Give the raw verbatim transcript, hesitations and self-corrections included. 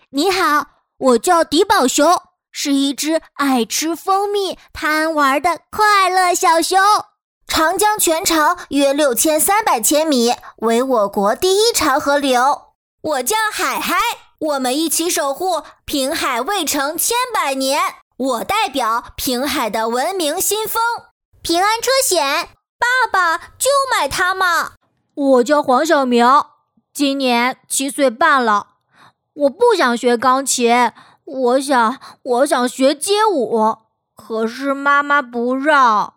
你好，我叫迪宝熊，是一只爱吃蜂蜜、贪玩的快乐小熊。 长江全长约六千三百千米，为我国第一长河流。 我叫海海，我们一起守护平海卫城千百年。我代表平海的文明新风。 平安车险， 爸爸就买它嘛。 我叫黄小明，今年七岁半了。我不想学钢琴，我想我想学街舞，可是妈妈不让。